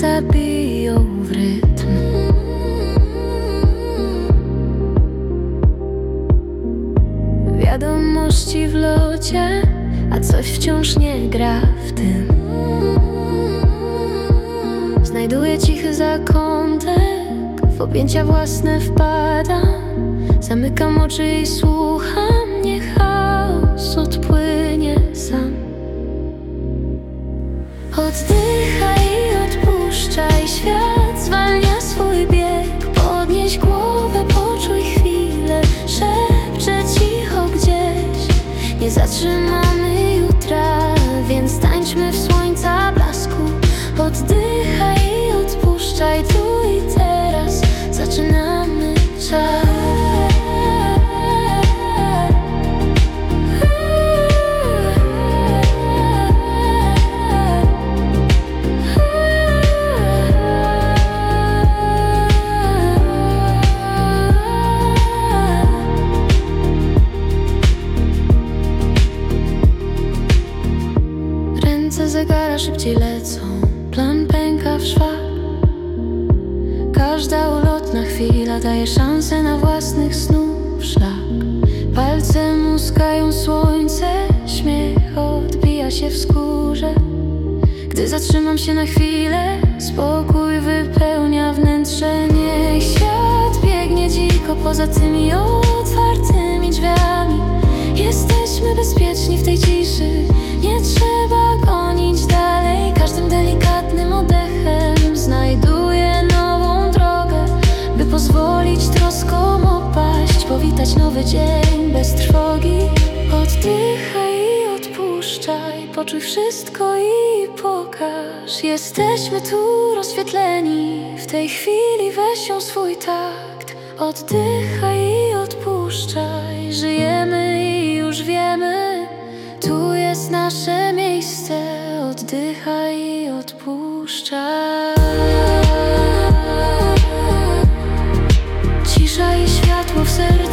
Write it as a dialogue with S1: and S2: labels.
S1: zabiją w rytm. Wiadomości w locie, a coś wciąż nie gra w tym. Znajduję cichy zakątek, w objęcia własne wpadam. Zamykam oczy i słucham, niech chaos odpłynie sam. Oddychaj i odpuszczaj, świat zwalnia swój bieg. Podnieś głowę, poczuj chwilę, szepcze cicho gdzieś. Nie zatrzymamy jutra, więc tańczmy w słońca blasku. Oddychaj i odpuszczaj, tu i teraz zaczynamy czas. Ręce zegara szybciej lecą, plan pęka w szwach. Każda ulotna chwila daje szansę na własnych snów szlak. Palce muskają słońce, śmiech odbija się w skórze. Gdy zatrzymam się na chwilę, spokój wypełnia wnętrze. Niech świat biegnie dziko poza tymi otwartymi drzwiami. Jesteśmy bezpieczni w tej ciszy, nie trzeba gonić dalej. Każdym delikatnym oddechem znajduję nową drogę, by pozwolić troskom opaść, powitać nowy dzień bez trwogi. Oddychaj i odpuszczaj, poczuj wszystko i pokaż. Jesteśmy tu rozświetleni, w tej chwili weź ją swój takt. Oddychaj i odpuszczaj, żyjemy i już wiemy, tu jest nasze miejsce. Oddychaj i odpuszczaj. Cisza i światło w sercu.